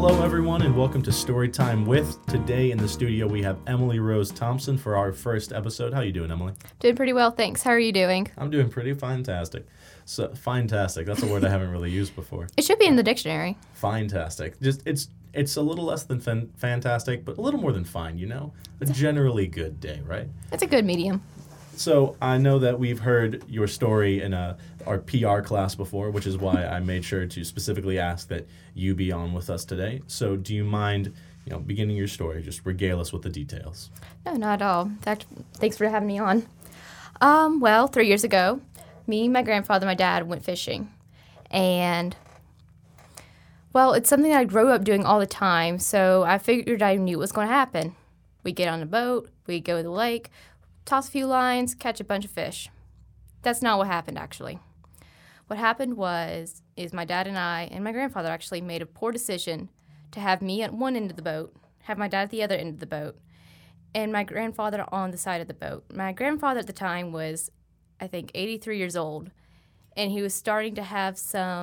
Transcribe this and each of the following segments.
Hello, everyone, and welcome to Storytime With. Today in the studio, we have Emily Rose Thompson for our first episode. How you doing, Emily? Doing pretty well, thanks. How are you doing? I'm doing pretty fantastic. So, fantastic. That's a word I haven't really used before. It should be in the dictionary. Fantastic. Just it's a little less than fantastic, but a little more than fine, you know? A generally good day, right? It's a good medium. So I know that we've heard your story in our PR class before, which is why I made sure to specifically ask that you be on with us today. So do you mind, beginning your story? Just regale us with the details. No, not at all. In fact, thanks for having me on. 3 years ago, me, my grandfather, my dad went fishing. And, it's something that I grew up doing all the time, so I figured I knew what was going to happen. We'd get on a boat, we'd go to the lake, toss a few lines, catch a bunch of fish. That's not what happened, actually. What happened is my dad and I and my grandfather actually made a poor decision to have me at one end of the boat, have my dad at the other end of the boat, and my grandfather on the side of the boat. My grandfather at the time was, I think, 83 years old, and he was starting to have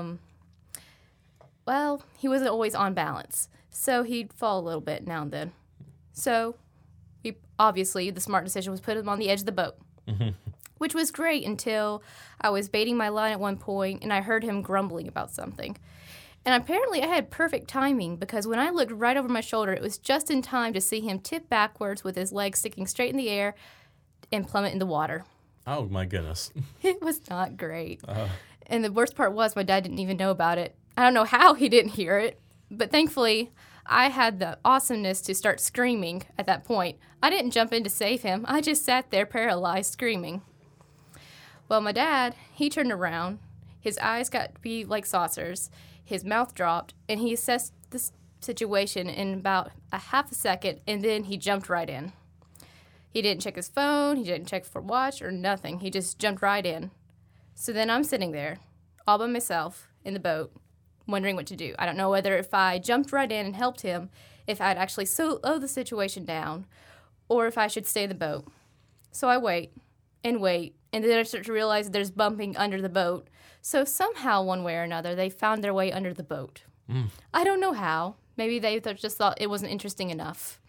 he wasn't always on balance, so he'd fall a little bit now and then. So obviously, the smart decision was put him on the edge of the boat, which was great until I was baiting my line at one point, and I heard him grumbling about something. And apparently, I had perfect timing, because when I looked right over my shoulder, it was just in time to see him tip backwards with his legs sticking straight in the air and plummet in the water. Oh, my goodness. It was not great. And the worst part was my dad didn't even know about it. I don't know how he didn't hear it, but thankfully, I had the awesomeness to start screaming at that point. I didn't jump in to save him. I just sat there paralyzed screaming. Well, my dad, he turned around. His eyes got to be like saucers. His mouth dropped, and he assessed the situation in about a half a second, and then he jumped right in. He didn't check his phone. He didn't check for watch or nothing. He just jumped right in. So then I'm sitting there all by myself in the boat, wondering what to do. I don't know whether if I jumped right in and helped him, if I'd actually slow the situation down, or if I should stay in the boat. So I wait, and then I start to realize there's bumping under the boat. So somehow, one way or another, they found their way under the boat. I don't know how. Maybe they just thought it wasn't interesting enough.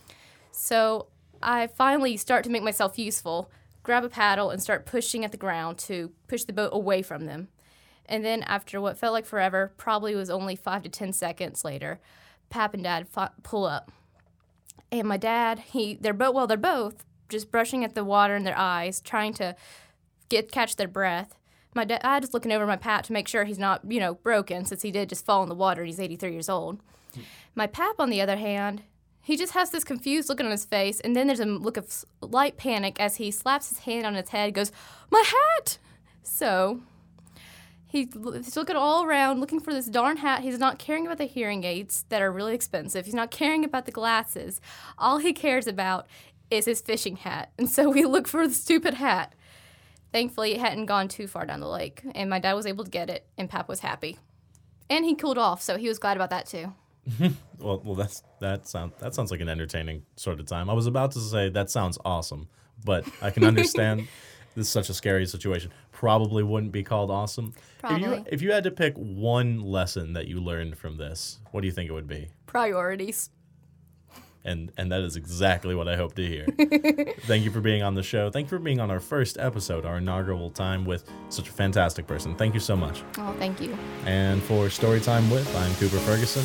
So I finally start to make myself useful, grab a paddle, and start pushing at the ground to push the boat away from them. And then after what felt like forever, probably was only 5 to 10 seconds later, Pap and Dad pull up. And my dad, they're both just brushing at the water in their eyes, trying to catch their breath. My dad is looking over my Pap to make sure he's not, broken, since he did just fall in the water and he's 83 years old. My Pap, on the other hand, he just has this confused look on his face, and then there's a look of light panic as he slaps his hand on his head and goes, "My hat!" So he's looking all around, looking for this darn hat. He's not caring about the hearing aids that are really expensive. He's not caring about the glasses. All he cares about is his fishing hat. And so we look for the stupid hat. Thankfully, it hadn't gone too far down the lake, and my dad was able to get it, and Pap was happy. And he cooled off, so he was glad about that too. Well, that sounds like an entertaining sort of time. I was about to say that sounds awesome, but I can understand this is such a scary situation. Probably wouldn't be called awesome. Probably. If you had to pick one lesson that you learned from this, what do you think it would be? Priorities. And that is exactly what I hope to hear. Thank you for being on the show. Thank you for being on our first episode, our inaugural time with such a fantastic person. Thank you so much. Oh, thank you. And for Storytime With, I'm Cooper Ferguson.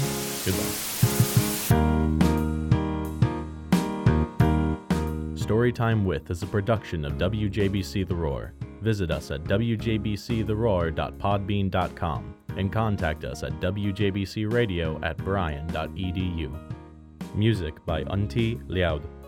Goodbye. Storytime With is a production of WJBC The Roar. Visit us at wjbctheroar.podbean.com and contact us at wjbcradio@bryan.edu. Music by Unti Liaud.